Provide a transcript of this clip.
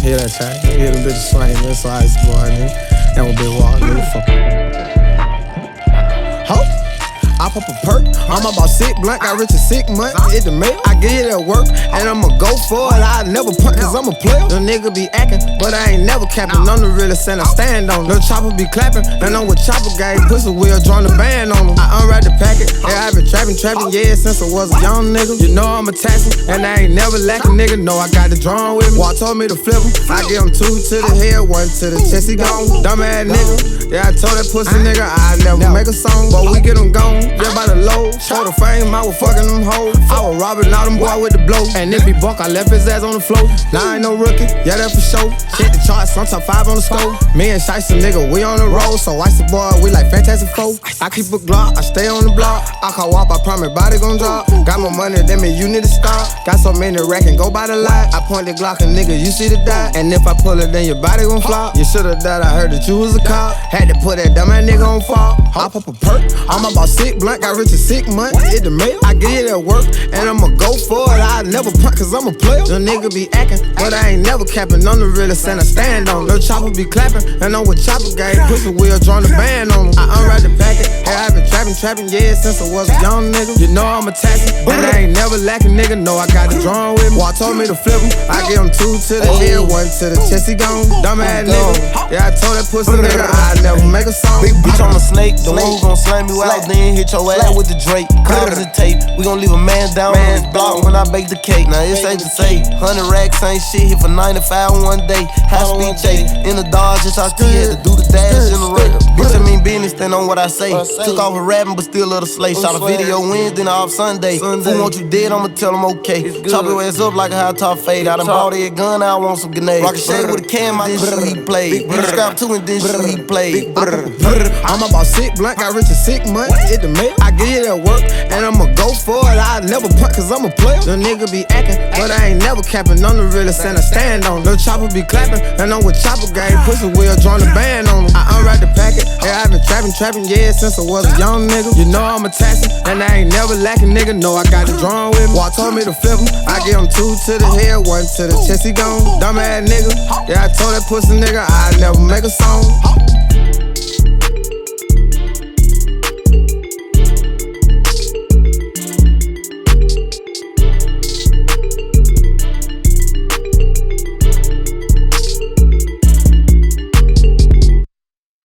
Hear that track? Hear them bitches swing, that's why it's boy, nigga. That one big walk, nigga. Fuck. Ho! I pop a perk, I'm about sick blunt, got rich and sick month, hit the mail, I get it at work, and I'ma go for it, I never punt, cause I'm a player. The nigga be acting, but I ain't never capping, I'm the realest and I stand on. No chopper be clapping, and I'm with chopper gang, pussy wheel, drawing the band on them. I unwrap the packet, yeah, I been trapping, yeah, since I was a young nigga. You know I'm a taxi, and I ain't never lacking, nigga, know I got the drawing with me. Walt told me to flip him, I give him 2 to the head, 1 to the chest, he gone. Dumb ass nigga, yeah, I told that pussy nigga, I never make a song, but we get him gone, yeah, by the low. For the fame, I was fucking them hoes. I was robbing all them boys with the blow. And if he buck, I left his ass on the floor. Now I ain't no rookie, yeah, that for sure. Hit the charts, I'm top 5 on the scope. Me and Shiesty nigga, we on the road. So Ice the boy, we like Fantastic Four. I keep a Glock, I stay on the block. I call WAP, I promise body gon' drop. Got more money than me, you need to stop. Got so many rack and go by the lot. I point the Glock and nigga, you see the dot. And if I pull it, then your body gon' flop. You should've died, I heard that you was a cop. Had to put that dumb ass nigga on fall. I pop a perk, I'm about sick blunt, got rich and sick month, hit the mail, I get it at work, and I'ma go for it, I never punt, cause I'm a player. The nigga be acting, but I ain't never capping, I'm the realest and I stand on. No chopper be clapping, and I'm with chopper gang, pussy wheel, drawing the band on them. I unwrap the packet, yeah, I been trapping, yeah, since I was a young nigga. You know I'm a taxi, and I ain't never lacking, nigga, know I got the drawing with me. Walt told me to flip him, I give him 2 to the head, 1 to the chest, he gone. Dumb ass nigga, yeah, I told that pussy nigga, I never make a song. Big bitch on the snake, the one who gon' slam you out, then hit your ass with the Drake. Covers the tape, we gon' leave a man down on his block when I bake the cake. Now it's safe to say, 100 racks ain't shit, hit for 95 one day. High speed chase, in the Dodge, just out had to do the dash in the race. Bitch, I mean business, stand on what I say. Took off a rapping, but still love the slay. Shot a video Wednesday, off Sunday. Who want you dead, I'ma tell him okay. Chop your ass up like a high top fade. I done bought a gun, I want some grenades. Ricochet with a cam, I did shoot he played. Big scrap 2 and then shoot he played. I'm about sick blunt, got rich and sick month, hit the mail, I get it at work, and I'ma go for it, I never punt, cause I'm a player. The nigga be acting, but I ain't never capping, I'm the realest and I stand on. No chopper be clapping, and I'm with chopper gang, pussy wheel, drawing the band on them. I unwrap the packet, yeah, I been trapping, yeah, since I was a young nigga. You know I'm a taxi, and I ain't never lacking, nigga, know I got the drawing with me. Walt told me to flip him, I give him 2 to the head, 1 to the chest, he gone. Dumb ass nigga, yeah, I told that pussy nigga, I never make a song.